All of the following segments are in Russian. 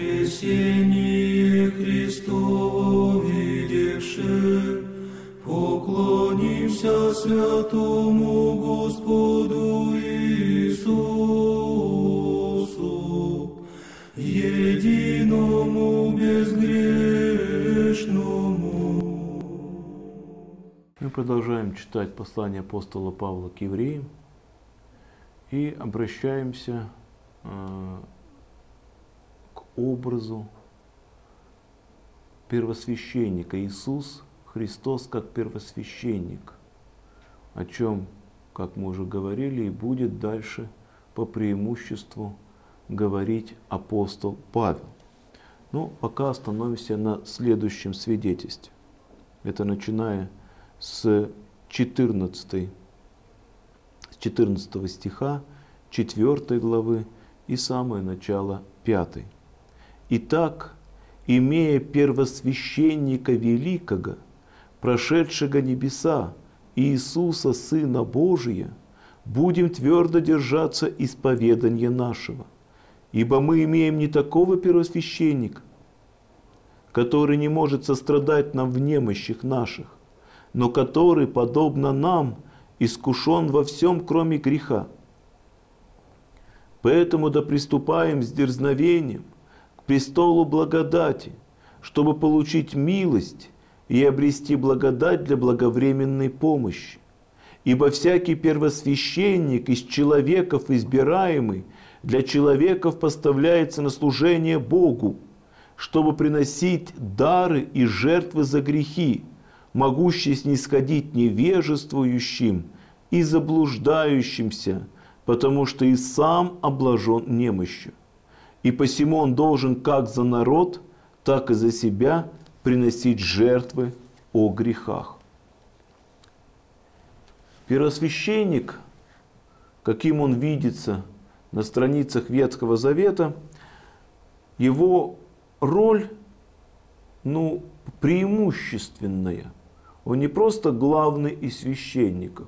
воскресение Христово видевши, поклонимся святому Господу Иисусу, единому безгрешному. Мы продолжаем читать послание апостола Павла к евреям и обращаемся к образу первосвященника. Иисус Христос как первосвященник, о чем, как мы уже говорили, и будет дальше по преимуществу говорить апостол Павел. Но пока остановимся на следующем свидетельстве. Это начиная с 14 стиха 4 главы и самое начало 5. «Итак, имея первосвященника великого, прошедшего небеса, Иисуса, Сына Божия, будем твердо держаться исповедания нашего. Ибо мы имеем не такого первосвященника, который не может сострадать нам в немощах наших, но который, подобно нам, искушен во всем, кроме греха. Поэтому да приступаем с дерзновением к престолу благодати, чтобы получить милость и обрести благодать для благовременной помощи. Ибо всякий первосвященник из человеков избираемый для человеков поставляется на служение Богу, чтобы приносить дары и жертвы за грехи, могущие снисходить невежествующим и заблуждающимся, потому что и сам облажен немощью. И посему он должен как за народ, так и за себя приносить жертвы о грехах». Первосвященник, каким он видится на страницах Ветхого Завета, его роль, преимущественная. Он не просто главный из священников.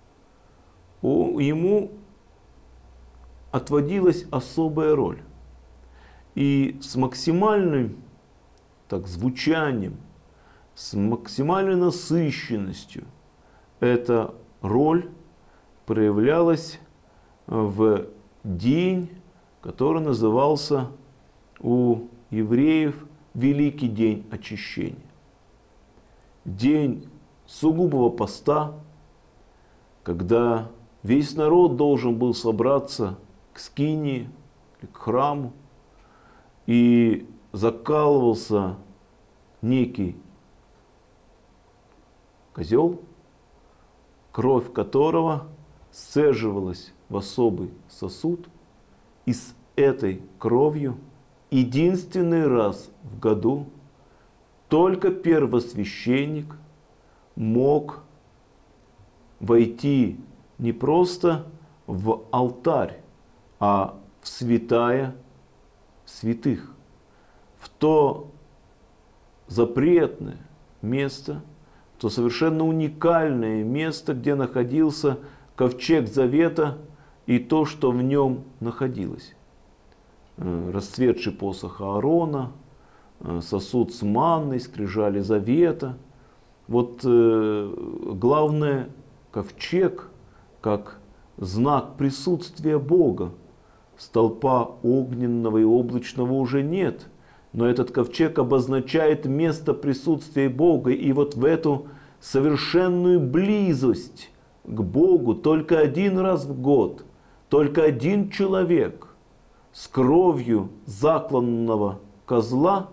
Ему отводилась особая роль. И с максимальным звучанием, с максимальной насыщенностью эта роль проявлялась в день, который назывался у евреев Великий день очищения. День сугубого поста, когда весь народ должен был собраться к скинии, к храму, и закалывался некий козел, кровь которого сцеживалась в особый сосуд, и с этой кровью единственный раз в году только первосвященник мог войти не просто в алтарь, а в святая святых, в то запретное место, в то совершенно уникальное место, где находился ковчег завета и то, что в нем находилось. Расцветший посох Аарона, сосуд с манной, скрижали завета. Главное, ковчег как знак присутствия Бога. Столпа огненного и облачного уже нет, но этот ковчег обозначает место присутствия Бога. И в эту совершенную близость к Богу только один раз в год, только один человек с кровью закланного козла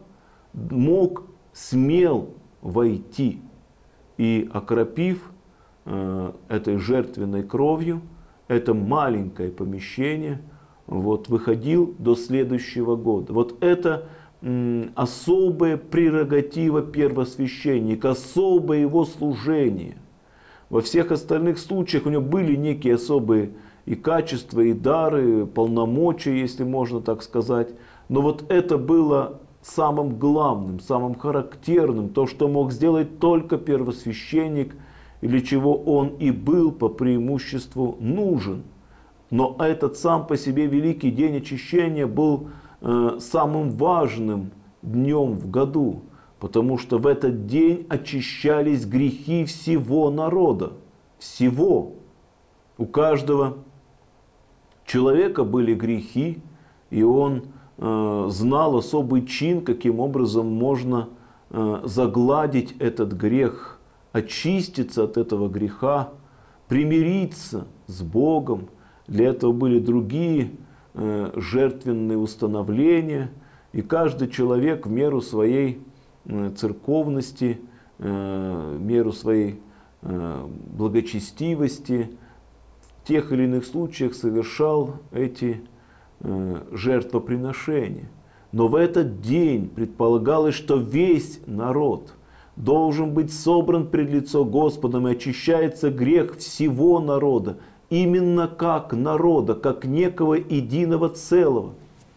смел войти и, окропив этой жертвенной кровью это маленькое помещение, выходил до следующего года. Это особая прерогатива первосвященника, особое его служение. Во всех остальных случаях у него были некие особые и качества, и дары, полномочия, если можно так сказать. Но это было самым главным, самым характерным, то, что мог сделать только первосвященник, и для чего он и был по преимуществу нужен. Но этот сам по себе Великий день очищения был самым важным днем в году, потому что в этот день очищались грехи всего народа. Всего. У каждого человека были грехи, и он знал особый чин, каким образом можно загладить этот грех, очиститься от этого греха, примириться с Богом. Для этого были другие жертвенные установления, и каждый человек в меру своей церковности, в меру своей благочестивости в тех или иных случаях совершал эти жертвоприношения. Но в этот день предполагалось, что весь народ должен быть собран пред лицо Господом, и очищается грех всего народа, именно как народа, как некого единого целого.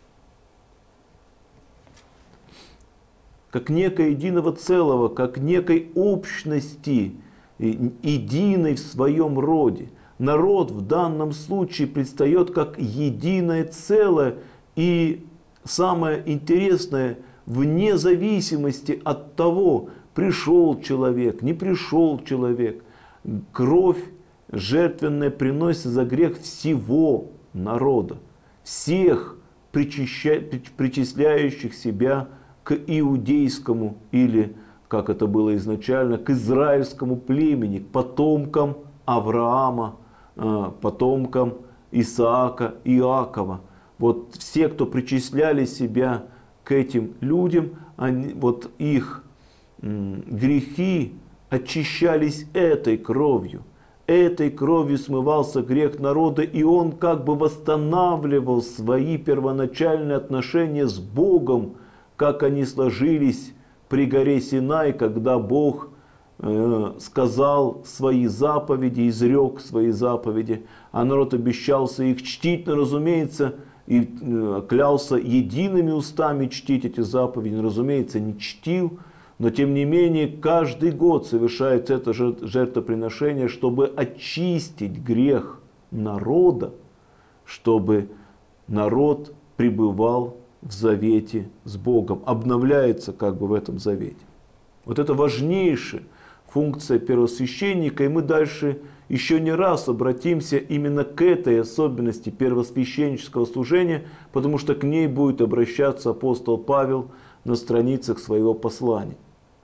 Как некого единого целого, как некой общности, единой в своем роде. Народ в данном случае предстает как единое целое, и самое интересное, вне зависимости от того, пришел человек, не пришел человек, кровь жертвенная приносится за грех всего народа, всех причисляющих себя к иудейскому или, как это было изначально, к израильскому племени, к потомкам Авраама, потомкам Исаака, Иакова. Вот все, кто причисляли себя к этим людям, вот их грехи очищались этой кровью. Этой кровью смывался грех народа, и он как бы восстанавливал свои первоначальные отношения с Богом, как они сложились при горе Синай, когда Бог сказал свои заповеди, изрек свои заповеди, а народ обещался их чтить, но, разумеется, и клялся едиными устами чтить эти заповеди, но, разумеется, не чтил, но тем не менее каждый год совершается это жертвоприношение, чтобы очистить грех народа, чтобы народ пребывал в завете с Богом, обновляется как бы в этом завете. Вот это важнейшая функция первосвященника, и мы дальше еще не раз обратимся именно к этой особенности первосвященнического служения, потому что к ней будет обращаться апостол Павел на страницах своего послания.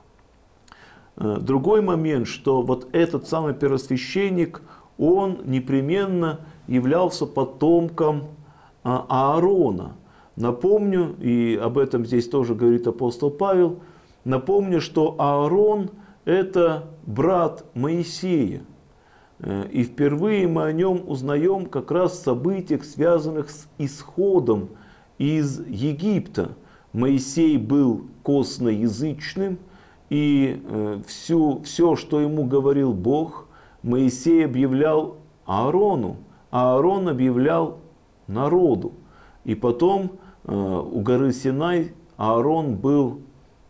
Другой момент, что вот этот самый первосвященник, он непременно являлся потомком Аарона. Напомню, и об этом здесь тоже говорит апостол Павел, напомню, что Аарон – это брат Моисея. И впервые мы о нем узнаем как раз в событиях, связанных с исходом из Египта. Моисей был косноязычным, и все, что ему говорил Бог, Моисей объявлял Аарону, а Аарон объявлял народу. И потом у горы Синай Аарон был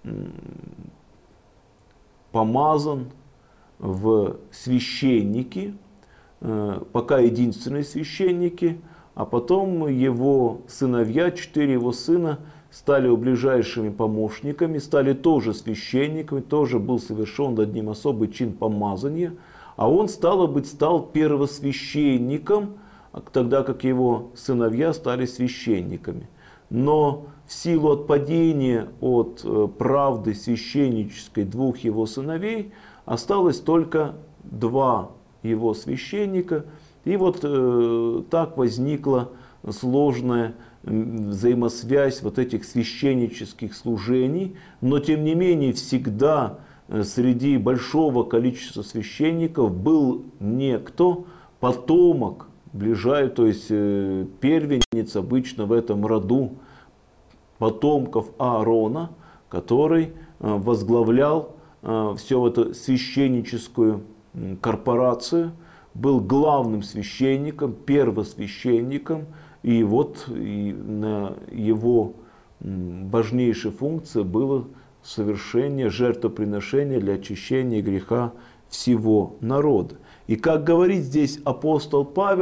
помазан в священники, пока единственные священники, а потом его сыновья, 4 его сына, стали ближайшими помощниками, стали тоже священниками, тоже был совершен над ним особый чин помазания, а он, стало быть, стал первосвященником, тогда как его сыновья стали священниками. Но в силу отпадения от правды священнической двух его сыновей осталось только 2 его священника. И вот так возникла сложная взаимосвязь вот этих священнических служений. Но тем не менее всегда среди большого количества священников был некто, потомок, то есть первенец обычно в этом роду потомков Аарона, который возглавлял всю эту священническую корпорацию, был главным священником, первосвященником, и вот на его важнейшей функции было совершение жертвоприношения для очищения греха всего народа. И как говорит здесь апостол Павел,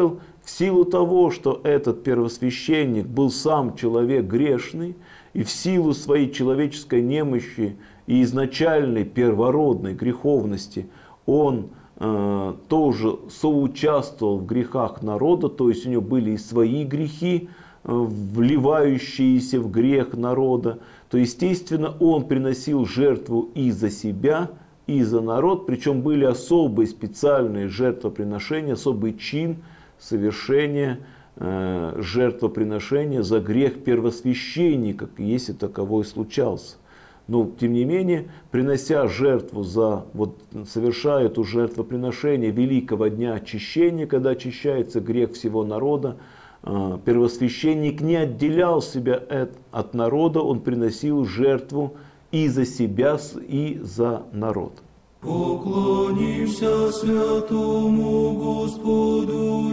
в силу того, что этот первосвященник был сам человек грешный, и в силу своей человеческой немощи и изначальной первородной греховности он тоже соучаствовал в грехах народа, то есть у него были и свои грехи, вливающиеся в грех народа, то естественно он приносил жертву и за себя, и за народ, причем были особые специальные жертвоприношения, особый чин совершения жертвоприношения за грех первосвященника, если таковой случался. Но, тем не менее, принося жертву совершая это жертвоприношение великого дня очищения, когда очищается грех всего народа, первосвященник не отделял себя от народа, он приносил жертву и за себя, и за народ. Поклонимся святому Господу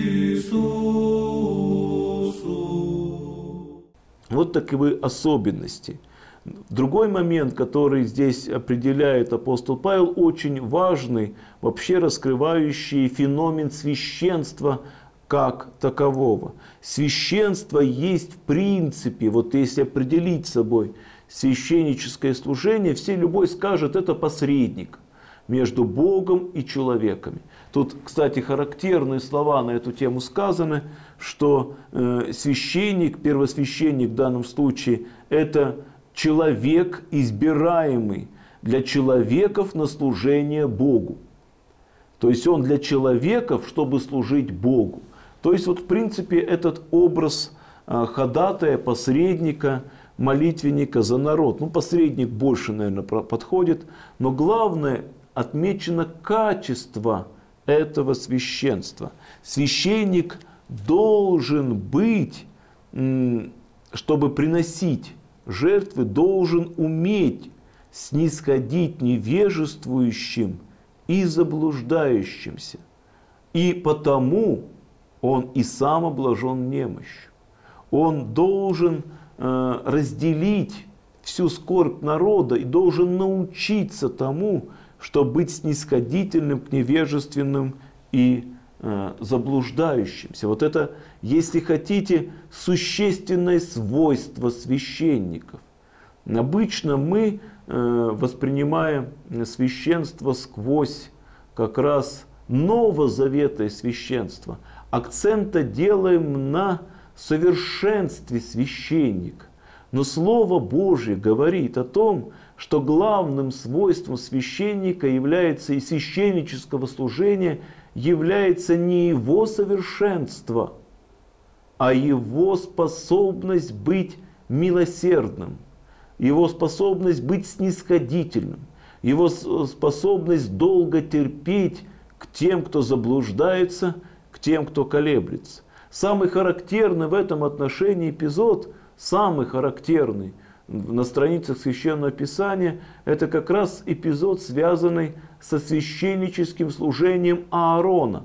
Иисусу. Вот таковы особенности. Другой момент, который здесь определяет апостол Павел, очень важный, вообще раскрывающий феномен священства как такового. Священство есть в принципе, вот если определить собой священническое служение, любой скажет, это посредник между Богом и человеками. Тут, кстати, характерные слова на эту тему сказаны, что священник, первосвященник в данном случае, это человек, избираемый для человеков на служение Богу. То есть он для человеков, чтобы служить Богу. То есть вот в принципе этот образ ходатая, посредника, молитвенника за народ. Ну, посредник больше, наверное, подходит. Но главное, отмечено качество этого священства. Священник должен быть, чтобы приносить жертвы, должен уметь снисходить невежествующим и заблуждающимся. И потому он и сам облажен немощью. Он должен разделить всю скорбь народа и должен научиться тому, чтобы быть снисходительным к невежественным и заблуждающимся. Вот это, если хотите, существенное свойство священников. Обычно мы воспринимаем священство сквозь как раз новозаветное священство. Акцента делаем на совершенстве священника. Но Слово Божье говорит о том, что главным свойством священника является и священнического служения является не его совершенство, а его способность быть милосердным, его способность быть снисходительным, его способность долго терпеть к тем, кто заблуждается, к тем, кто колеблется. Самый характерный в этом отношении эпизод, самый характерный на страницах Священного Писания, это как раз эпизод, связанный со священническим служением Аарона.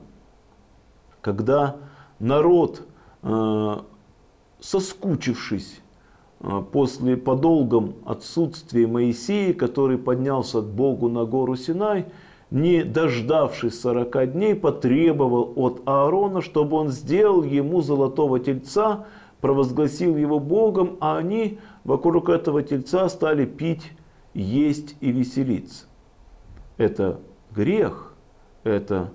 Когда народ, соскучившись по долгом отсутствии Моисея, который поднялся к Богу на гору Синай, не дождавшись 40 дней, потребовал от Аарона, чтобы он сделал ему золотого тельца, провозгласил его Богом, а они вокруг этого тельца стали пить, есть и веселиться. Это грех, это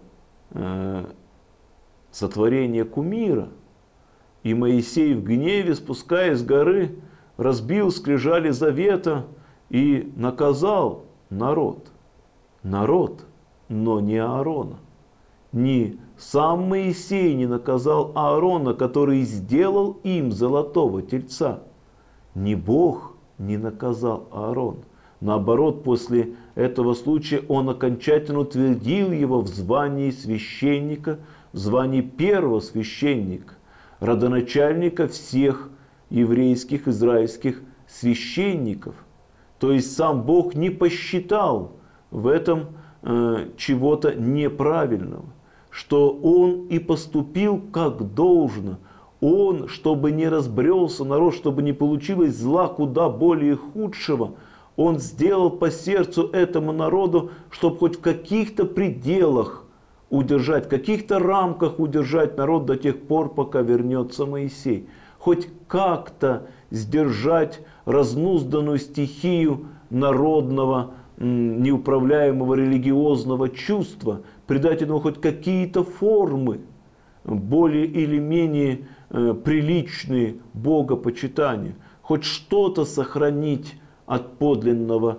сотворение кумира. И Моисей в гневе, спускаясь с горы, разбил скрижали завета и наказал народ. Народ, но не Аарона. Ни сам Моисей не наказал Аарона, который сделал им золотого тельца. Ни Бог не наказал Аарона. Наоборот, после этого случая он окончательно утвердил его в звании священника, в звании первого священника, родоначальника всех еврейских, израильских священников. То есть сам Бог не посчитал в этом чего-то неправильного, что он и поступил как должно. Он, чтобы не разбрелся народ, чтобы не получилось зла куда более худшего, он сделал по сердцу этому народу, чтобы хоть в каких-то пределах удержать, в каких-то рамках удержать народ до тех пор, пока вернется Моисей. Хоть как-то сдержать разнузданную стихию народного, неуправляемого религиозного чувства, придать ему хоть какие-то формы, более или менее приличные богопочитания, хоть что-то сохранить от подлинного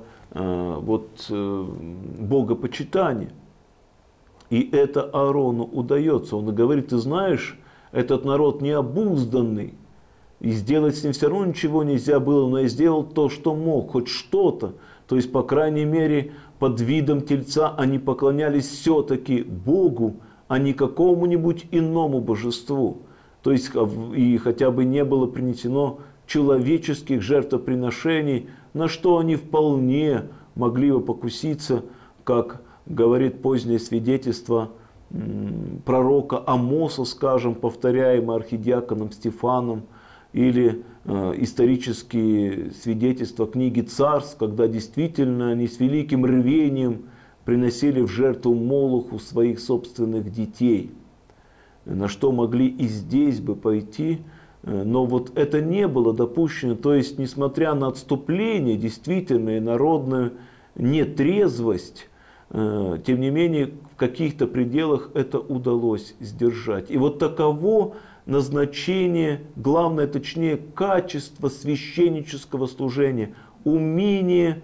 богопочитания. И это Аарону удается. Он говорит: ты знаешь, этот народ необузданный, и сделать с ним все равно ничего нельзя было, но я сделал то, что мог, хоть что-то. То есть, по крайней мере, под видом тельца они поклонялись все-таки Богу, а не какому-нибудь иному божеству. То есть, и хотя бы не было принесено человеческих жертвоприношений, на что они вполне могли бы покуситься, как говорит позднее свидетельство пророка Амоса, скажем, повторяемое архидиаконом Стефаном, или исторические свидетельства книги Царств, когда действительно они с великим рвением приносили в жертву Молоху своих собственных детей, на что могли и здесь бы пойти, но вот это не было допущено. То есть, несмотря на отступление, действительно, и народную нетрезвость, тем не менее, в каких-то пределах это удалось сдержать. И вот таково назначение, главное, точнее, качество священнического служения, умение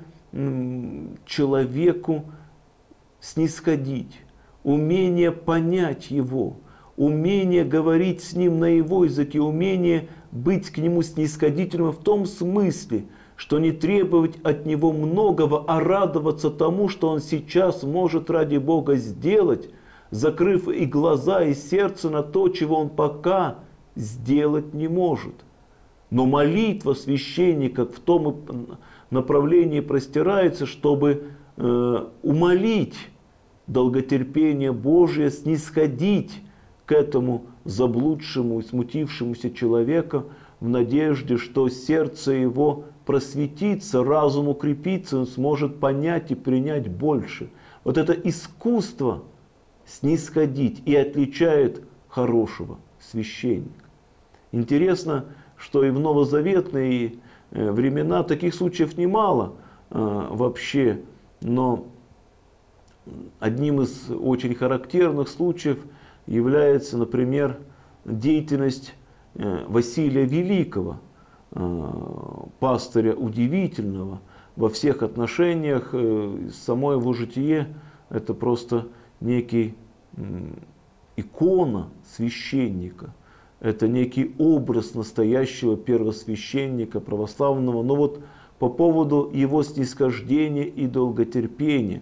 человеку снисходить, умение понять его, умение говорить с ним на его языке, умение быть к нему снисходительным в том смысле, что не требовать от него многого, а радоваться тому, что он сейчас может ради Бога сделать, закрыв и глаза, и сердце на то, чего он пока сделать не может. Но молитва священника в том направлении простирается, чтобы умолить долготерпение Божие, снисходить к этому заблудшему и смутившемуся человеку в надежде, что сердце его просветится, разум укрепится, он сможет понять и принять больше. Вот это искусство снисходить и отличает хорошего священника. Интересно, что и в новозаветные времена таких случаев немало вообще, но одним из очень характерных случаев является, например, деятельность Василия Великого, пастыря удивительного во всех отношениях. Само его житие – это просто некий икона священника, это некий образ настоящего первосвященника православного. Но вот по поводу его снисхождения и долготерпения,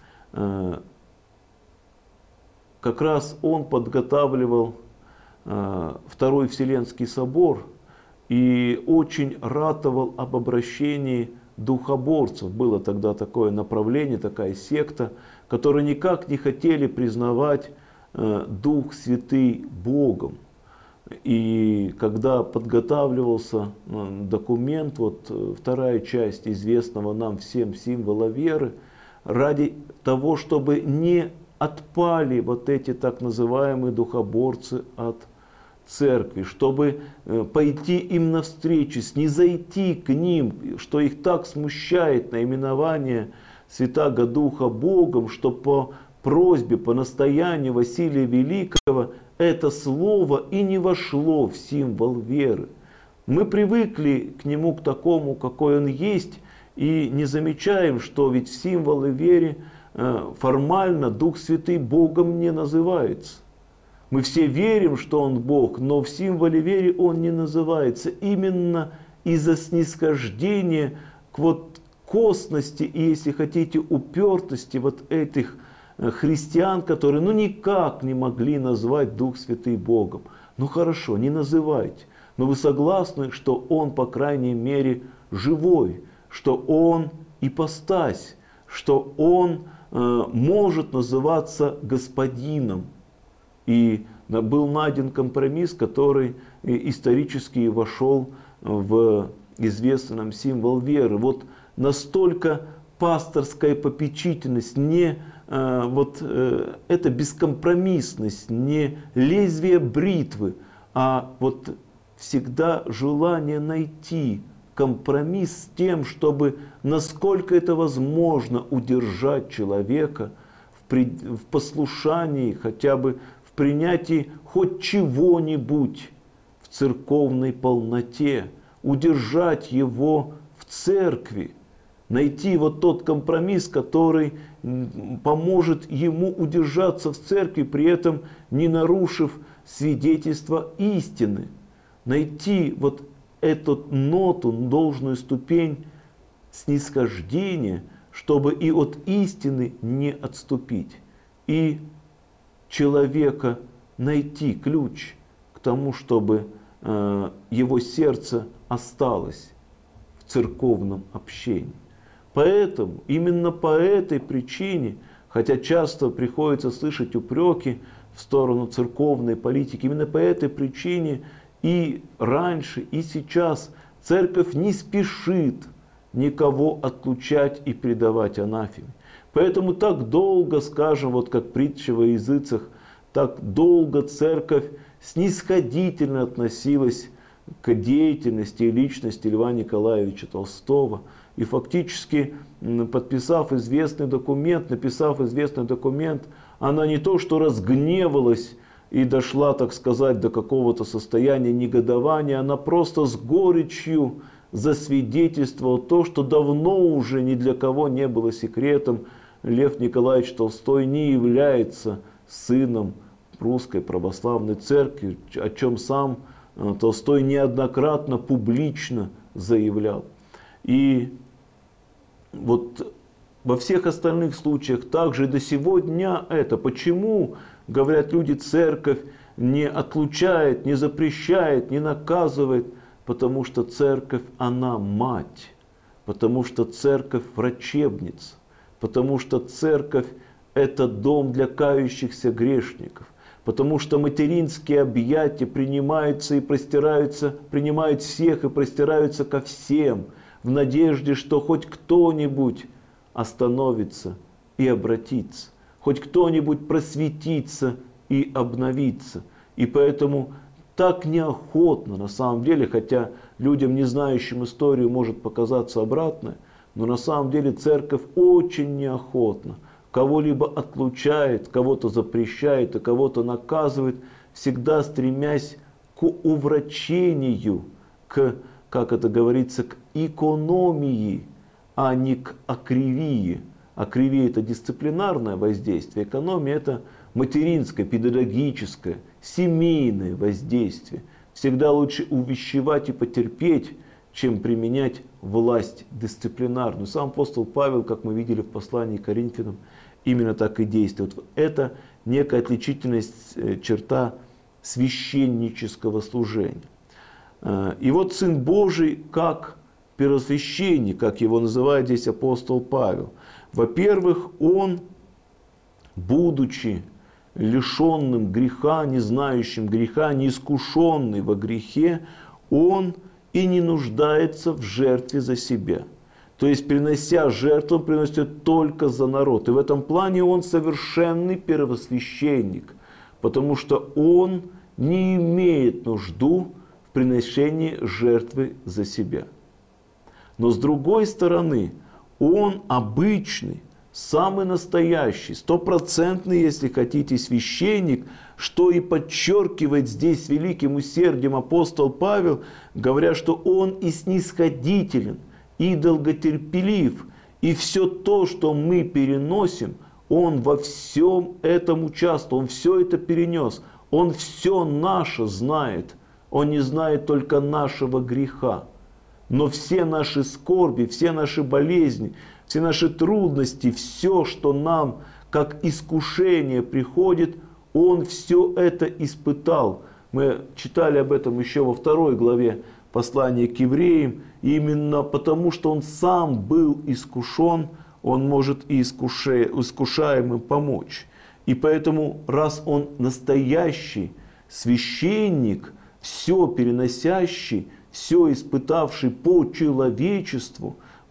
как раз он подготавливал Второй Вселенский собор и очень ратовал об обращении духоборцев. Было тогда такое направление, такая секта, которые никак не хотели признавать Дух Святый Богом. И когда подготавливался документ, вот вторая часть известного нам всем символа веры, ради того, чтобы не отпали вот эти так называемые духоборцы от церкви, чтобы пойти им навстречу, снизойти к ним, что их так смущает наименование Святаго Духа Богом, что по просьбе, по настоянию Василия Великого это слово и не вошло в символ веры. Мы привыкли к нему, к такому, какой он есть, и не замечаем, что ведь в символы веры формально Дух Святый Богом не называется. Мы все верим, что Он Бог, но в символе веры Он не называется. Именно из-за снисхождения к вот косности и, если хотите, упертости вот этих христиан, которые никак не могли назвать Дух Святый Богом. Ну хорошо, не называйте, но вы согласны, что Он, по крайней мере, живой, что Он ипостась, что Он может называться Господином. И был найден компромисс, который исторически вошел в известный нам символ веры. Вот настолько пасторская попечительность, не эта бескомпромиссность, не лезвие бритвы, а вот всегда желание найти компромисс с тем, чтобы, насколько это возможно, удержать человека в послушании, хотя бы в принятии хоть чего-нибудь в церковной полноте, удержать его в церкви, найти вот тот компромисс, который поможет ему удержаться в церкви, при этом не нарушив свидетельство истины. Найти вот эту ноту, должную ступень снисхождения, чтобы и от истины не отступить. И человека найти ключ к тому, чтобы его сердце осталось в церковном общении. Поэтому, именно по этой причине, хотя часто приходится слышать упреки в сторону церковной политики, именно по этой причине и раньше, и сейчас церковь не спешит никого отлучать и предавать анафеме. Поэтому так долго, скажем, вот как притча во языцах, так долго церковь снисходительно относилась к деятельности и личности Льва Николаевича Толстого. И фактически, написав известный документ, она не то что разгневалась и дошла, так сказать, до какого-то состояния негодования, она просто с горечью засвидетельствовала то, что давно уже ни для кого не было секретом. Лев Николаевич Толстой не является сыном Русской Православной Церкви, о чем сам Толстой неоднократно публично заявлял. И вот во всех остальных случаях также до сего дня это. Почему, говорят люди, церковь не отлучает, не запрещает, не наказывает? Потому что церковь, она мать. Потому что церковь врачебница. Потому что церковь – это дом для кающихся грешников. Потому что материнские объятия принимаются и простираются, принимают всех и простираются ко всем, в надежде, что хоть кто-нибудь остановится и обратится, хоть кто-нибудь просветится и обновится. И поэтому так неохотно, на самом деле, хотя людям, не знающим историю, может показаться обратное, но на самом деле церковь очень неохотно кого-либо отлучает, кого-то запрещает, а кого-то наказывает, всегда стремясь к уврачению, к, как это говорится, к экономии, а не к акривии. Акривия – это дисциплинарное воздействие, экономия – это материнское, педагогическое, семейное воздействие. Всегда лучше увещевать и потерпеть, чем применять власть дисциплинарную. Сам апостол Павел, как мы видели в послании к Коринфянам, именно так и действует. Это некая отличительность черта священнического служения. И вот Сын Божий, как первосвященник, как его называет здесь апостол Павел. Во-первых, он, будучи лишенным греха, не знающим греха, не искушенный во грехе, он и не нуждается в жертве за себя. То есть, принося жертву, он приносит только за народ. И в этом плане он совершенный первосвященник, потому что он не имеет нужду в приношении жертвы за себя. Но с другой стороны, он обычный, самый настоящий, стопроцентный, если хотите, священник, что и подчеркивает здесь великим усердием апостол Павел, говоря, что он и снисходителен, и долготерпелив, и все то, что мы переносим, он во всем этом участвовал, он все это перенес, он все наше знает, он не знает только нашего греха. Но все наши скорби, все наши болезни, все наши трудности, все, что нам как искушение приходит, он все это испытал. Мы читали об этом еще во 2 главе послания к евреям. И именно потому, что он сам был искушен, он может и искушаемым помочь. И поэтому, раз он настоящий священник, все переносящий, все испытавший по человечеству,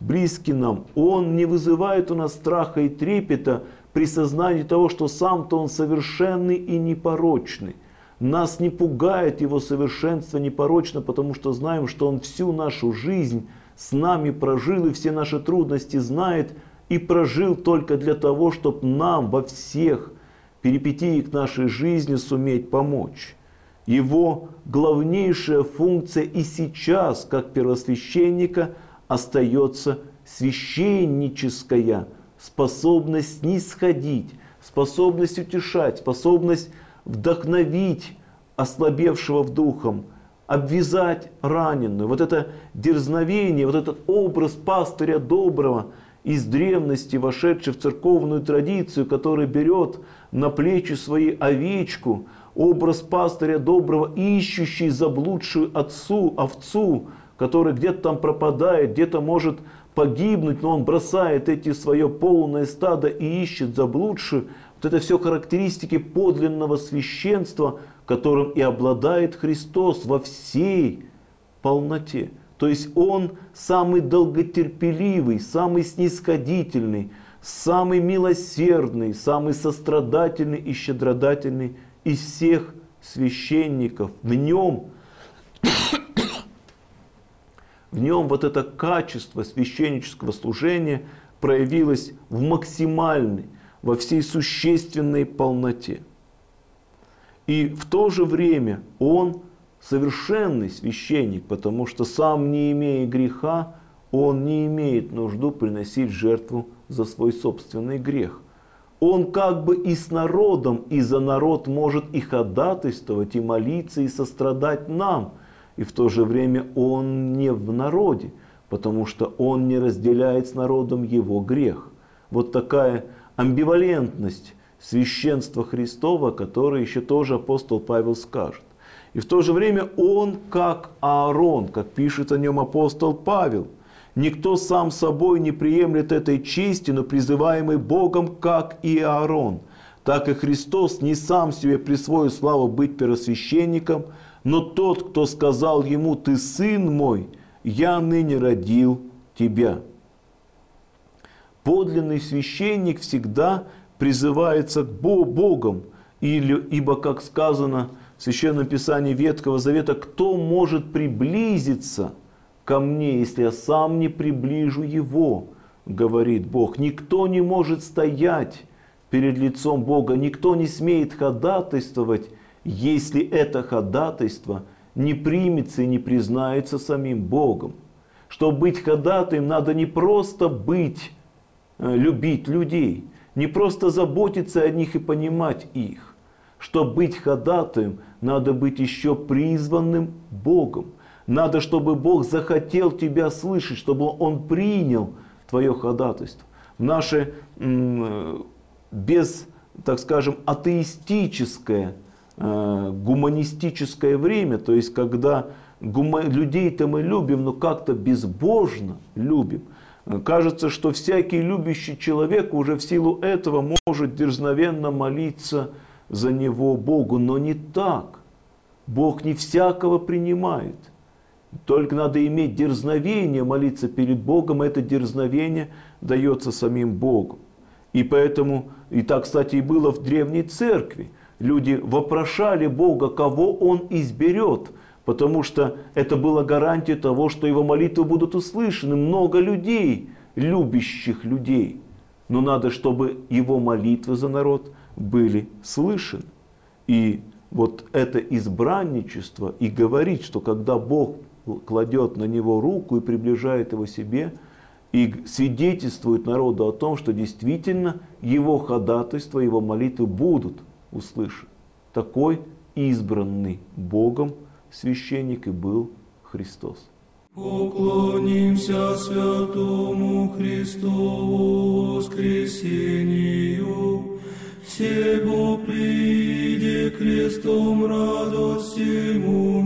близкий нам. Он не вызывает у нас страха и трепета при сознании того, что сам-то Он совершенный и непорочный. Нас не пугает Его совершенство непорочно, потому что знаем, что Он всю нашу жизнь с нами прожил и все наши трудности знает и прожил только для того, чтобы нам во всех перипетиях нашей жизни суметь помочь. Его главнейшая функция и сейчас, как первосвященника, остается священническая способность снисходить, способность утешать, способность вдохновить ослабевшего в духом, обвязать раненую. Вот это дерзновение, вот этот образ пастыря доброго из древности, вошедший в церковную традицию, который берет на плечи свои овечку, образ пастыря доброго, ищущий заблудшую овцу, который где-то там пропадает, где-то может погибнуть, но он бросает эти свое полное стадо и ищет заблудшую. Вот это все характеристики подлинного священства, которым и обладает Христос во всей полноте. То есть Он самый долготерпеливый, самый снисходительный, самый милосердный, самый сострадательный и щедродательный из всех священников. В нем вот это качество священнического служения проявилось в максимальной, во всей существенной полноте. И в то же время Он совершенный священник, потому что сам, не имея греха, Он не имеет нужду приносить жертву за свой собственный грех. Он как бы и с народом, и за народ может и ходатайствовать, и молиться, и сострадать нам. И в то же время Он не в народе, потому что Он не разделяет с народом его грех. Вот такая амбивалентность священства Христова, которое еще тоже апостол Павел скажет. И в то же время Он как Аарон, как пишет о нем апостол Павел. Никто сам собой не приемлет этой чести, но призываемый Богом, как и Аарон. Так и Христос не сам себе присвоил славу быть первосвященником, но тот, кто сказал ему: «Ты сын мой, я ныне родил тебя». Подлинный священник всегда призывается к Богом, ибо, как сказано в Священном Писании Ветхого Завета, кто может приблизиться ко мне, если я сам не приближу его, говорит Бог. Никто не может стоять перед лицом Бога, никто не смеет ходатайствовать, если это ходатайство не примется и не признается самим Богом. Чтобы быть ходатаем, надо не просто любить людей, не просто заботиться о них и понимать их. Чтобы быть ходатаем, надо быть еще призванным Богом. Надо, чтобы Бог захотел тебя слышать, чтобы Он принял твое ходатайство. В наше так скажем, атеистическое, гуманистическое время, то есть когда людей-то мы любим, но как-то безбожно любим. Кажется, что всякий любящий человек уже в силу этого может дерзновенно молиться за него Богу, но не так. Бог не всякого принимает. Только надо иметь дерзновение молиться перед Богом, это дерзновение дается самим Богом. И поэтому, и так, кстати, и было в Древней Церкви. Люди вопрошали Бога, кого Он изберет, потому что это была гарантия того, что его молитвы будут услышаны. Много людей, любящих людей. Но надо, чтобы его молитвы за народ были слышаны. И вот это избранничество и говорит, что когда Бог кладет на него руку и приближает его себе, и свидетельствует народу о том, что действительно его ходатайства, его молитвы будут услышаны. Такой избранный Богом священник и был Христос. Поклонимся святому Христову воскресению, всего приди крестом радость ему